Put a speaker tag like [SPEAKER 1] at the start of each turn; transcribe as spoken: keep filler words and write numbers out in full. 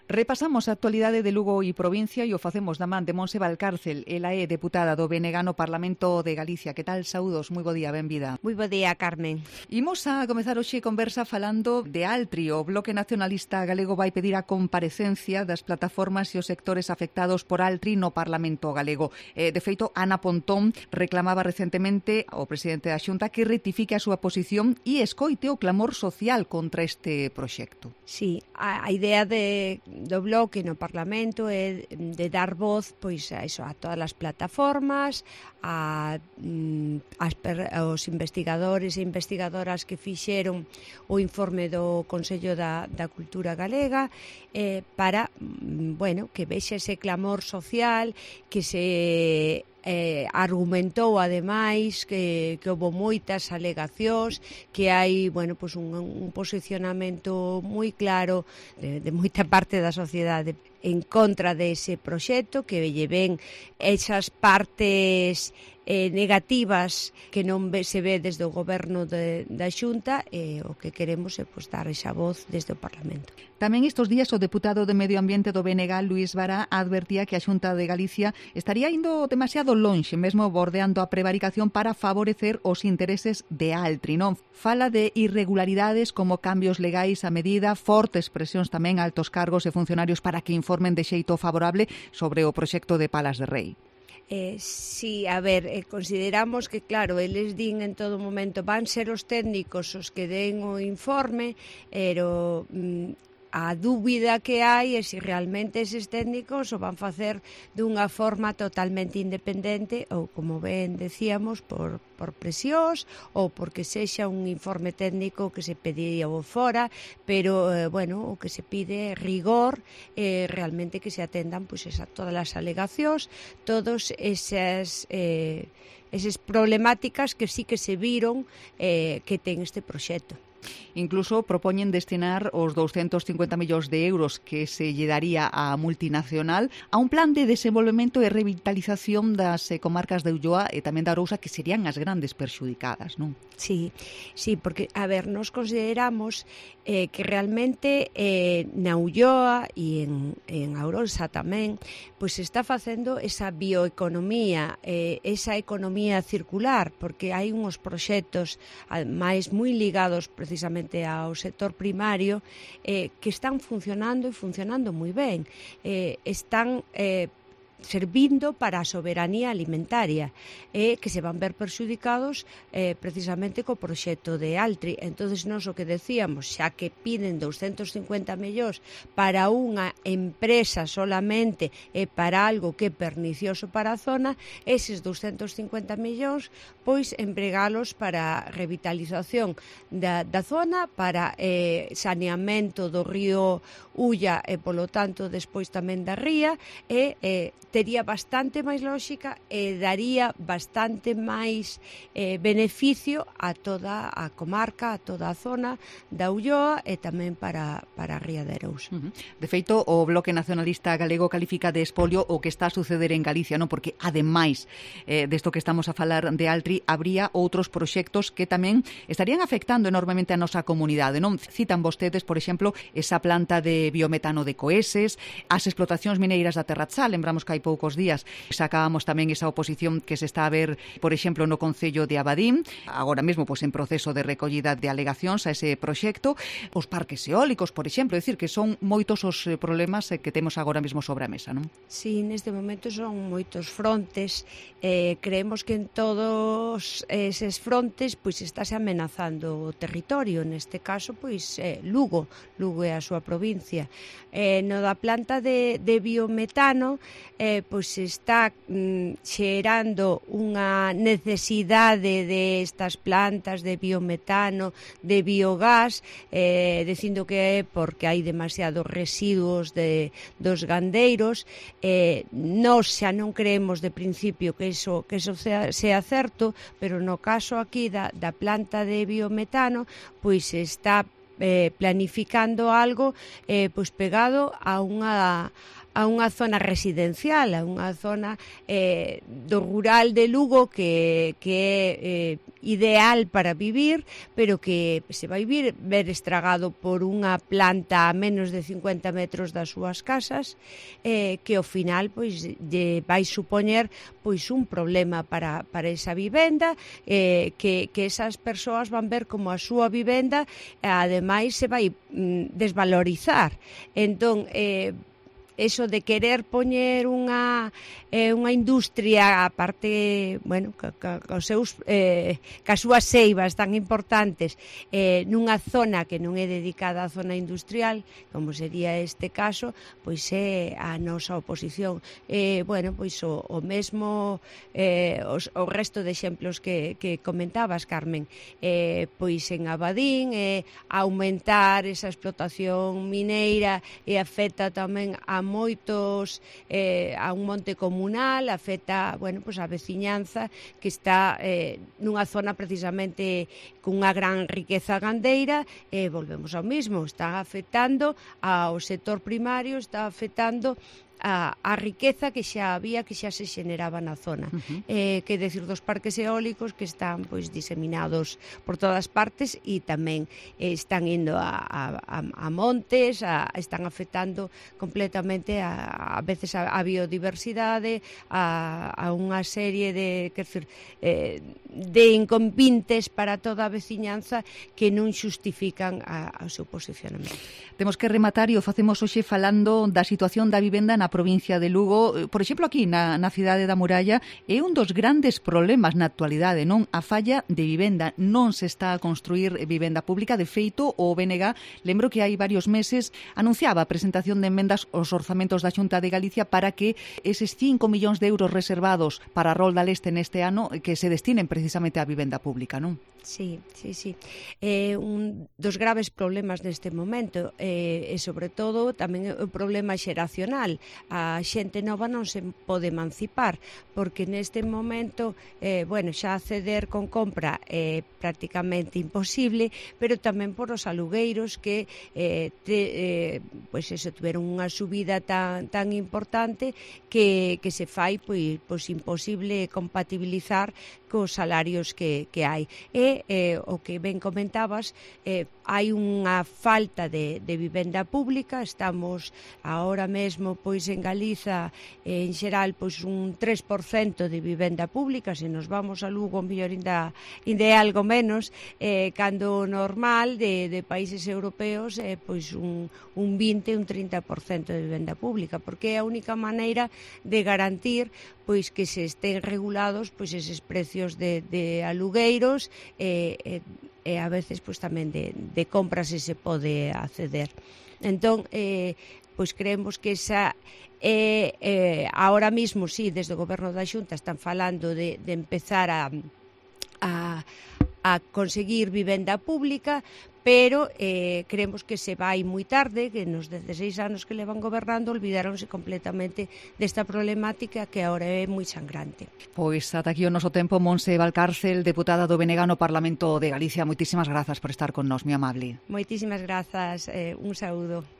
[SPEAKER 1] Repasamos a actualidade de Lugo e provincia e o facemos da man de Monse Valcárcel. Ela é deputada do B N G no Parlamento de Galicia. Que tal? Saúdos, moi bo día, benvida.
[SPEAKER 2] Moi bo día, Carmen.
[SPEAKER 1] Imos a comezar hoxe conversa falando de Altri. O Bloque Nacionalista Galego vai pedir a comparecencia das plataformas e os sectores afectados por Altri no Parlamento Galego. Eh, de feito, Ana Pontón reclamaba recentemente ao presidente da Xunta que rectifique a súa posición e escoite o clamor social contra este proxecto.
[SPEAKER 2] Sí, a, a idea de do Bloque no Parlamento é de dar voz pois a iso, a todas as plataformas, a as, aos investigadores e investigadoras que fixeron o informe do Consello da, da Cultura Galega, eh, para, bueno, que vexe ese clamor social, que se Eh, argumentou ademais que, que houve moitas alegacións, que hai, bueno, pues un, un posicionamento moi claro de, de moita parte da sociedade en contra dese proxecto, que lle ven esas partes eh, negativas que non ve, se ve desde o goberno de, da Xunta, e eh, o que queremos é pues, dar esa voz desde o Parlamento.
[SPEAKER 1] Tamén estes días o deputado de Medio Ambiente do B N G, Luís Vara, advertía que a Xunta de Galicia estaría indo demasiado lonxe, mesmo bordeando a prevaricación para favorecer os intereses de Altri, non? Fala de irregularidades como cambios legais a medida, fortes presións tamén a altos cargos e funcionarios para que informen de xeito favorable sobre o proxecto de Palas de Rei.
[SPEAKER 2] Eh, sí, a ver, eh, consideramos que, claro, eles din en todo momento van ser os técnicos os que den o informe, pero mm, a dúbida que hai é se realmente eses técnicos o van facer dunha forma totalmente independente ou, como ben decíamos, por, por presións ou porque sexa un informe técnico que se pediría o fora, pero, eh, bueno, o que se pide é rigor, eh, realmente que se atendan pues, esa, todas as alegacións, todos esas... Eh, esas problemáticas que sí que se viron eh, que ten este proxecto.
[SPEAKER 1] Incluso propoñen destinar os douscentos cincuenta millóns de euros que se lle daría á multinacional a un plan de desenvolvemento e revitalización das eh, comarcas de Ulloa e tamén da Arousa, que serían as grandes perxudicadas, non?
[SPEAKER 2] Sí, sí, porque, a ver, nos consideramos eh, que realmente eh, na Ulloa e en, en Arousa tamén, pois se está facendo esa bioeconomía, eh, esa economía circular, porque hai uns proxectos máis moi ligados precisamente ao sector primario eh, que están funcionando e funcionando moi ben. Eh, están eh, servindo para a soberanía alimentaria e eh, que se van ver perxudicados eh, precisamente co proxecto de Altri. Entonces, nós o que decíamos, xa que piden douscentos cincuenta millóns para unha empresa solamente e eh, para algo que é pernicioso para a zona, eses douscentos cincuenta millóns pois empregalos para revitalización da, da zona, para eh, saneamento do río Ulla e, polo tanto, despois tamén da ría, e eh, tería bastante máis lógica e daría bastante máis eh, beneficio a toda a comarca, a toda a zona da Ulloa e tamén para, para a Ría de Arousa.
[SPEAKER 1] Uh-huh. De feito, o Bloque Nacionalista Galego califica de espolio o que está a suceder en Galicia, non? Porque, ademais eh, desto que estamos a falar de Altri, habría outros proxectos que tamén estarían afectando enormemente a nosa comunidade, non? Citan vostedes, por exemplo, esa planta de biometano de Coeses, as explotacións mineiras da Terratzal, lembramos que hai poucos días sacábamos tamén esa oposición que se está a ver, por exemplo, no Concello de Abadín, agora mesmo pois, en proceso de recollida de alegacións a ese proxecto, os parques eólicos, por exemplo, é dicir, que son moitos os problemas que temos agora mesmo sobre a mesa, non?
[SPEAKER 2] Sí, neste momento son moitos frontes, eh, creemos que en todos eses frontes pois estáse amenazando o territorio, neste caso, pois, eh, Lugo, Lugo é a súa provincia. Eh, no da planta de, de biometano, eh, pois se está mm, xerando unha necesidade destas plantas de biometano, de biogás, eh, dicindo que é porque hai demasiados residuos de, dos gandeiros. Eh, nós xa non creemos de principio que iso, que iso sea, sea certo, pero no caso aquí da, da planta de biometano, pois está eh, planificando algo eh, pois pegado a unha a a unha zona residencial, a unha zona eh, do rural de Lugo que, que é eh, ideal para vivir, pero que se vai vir, ver estragado por unha planta a menos de cincuenta metros das súas casas, eh, que ao final pois lle vai supoñer pois un problema para, para esa vivenda, eh, que, que esas persoas van ver como a súa vivenda ademais se vai mm, desvalorizar. Entón, eh, eso de querer poñer unha eh, unha industria a parte, bueno, ca, ca, ca, seus, eh, ca súas seivas tan importantes eh, nunha zona que non é dedicada á zona industrial, como sería este caso, pois é a nosa oposición. Eh, bueno, pois o, o mesmo eh, os, o resto de exemplos que, que comentabas, Carmen, eh, pois en Abadín eh, aumentar esa explotación mineira e afecta tamén a moitos eh, a un monte comunal, afecta, bueno, pues a veciñanza que está eh, nunha zona precisamente cunha gran riqueza gandeira, e eh, volvemos ao mismo, está afectando ao sector primario, está afectando a, a riqueza que xa había, que xa se xeneraba na zona. Uh-huh. Eh, que decir dos parques eólicos que están pois diseminados por todas partes e tamén eh, están indo a, a, a montes, a, están afectando completamente a, a veces a, a biodiversidade, a, a unha serie de, que decir, eh, de inconvintes para toda a veciñanza que non xustifican a, a seu posicionamento.
[SPEAKER 1] Temos que rematar e o facemos hoxe falando da situación da vivenda na provincia de Lugo. Por exemplo, aquí na, na cidade da Muralla é un dos grandes problemas na actualidade, non? A falla de vivenda. Non se está a construir vivenda pública. De feito, o B N G, lembro que hai varios meses anunciaba a presentación de emendas aos orzamentos da Xunta de Galicia para que eses cinco millóns de euros reservados para a Rolda Leste neste ano que se destinen precisamente á vivenda pública, non?
[SPEAKER 2] Sí, sí, sí. É eh, un dos graves problemas neste momento eh, e, sobre todo, tamén o problema xeracional. A xente nova non se pode emancipar porque neste momento, eh, bueno, xa acceder con compra é prácticamente imposible, pero tamén por os alugueiros que eh, te, eh, pois eso, tiveron unha subida tan, tan importante que, que se fai pois, pois imposible compatibilizar cos salarios que, que hai. E eh, o que ben comentabas, eh, hai unha falta de, de vivenda pública. Estamos ahora mesmo pois en Galiza eh, en xeral pois un tres por cento de vivenda pública. Se nos vamos a Lugo, mellor ainda, ainda é algo menos, eh, cando normal de, de países europeos eh, pois un, un vinte, un trinta por cento de vivenda pública, porque é a única maneira de garantir pois que se estén regulados pois eses precios de, de alugueiros e, e, e a veces pois tamén de, de compras se se pode acceder. Entón, eh, pois creemos que esa é, eh, ahora mismo, sí, desde o Goberno da Xunta están falando de, de empezar a, a, a conseguir vivenda pública, pero eh, creemos que se vai moi tarde, que nos dezasseis anos que levan gobernando olvidaronse completamente desta problemática que agora é moi sangrante.
[SPEAKER 1] Pois ata aquí o noso tempo. Montse Valcárcel, deputada do B N G no Parlamento de Galicia, moitísimas grazas por estar con nós, moi amable.
[SPEAKER 2] Moitísimas grazas, eh, un saúdo.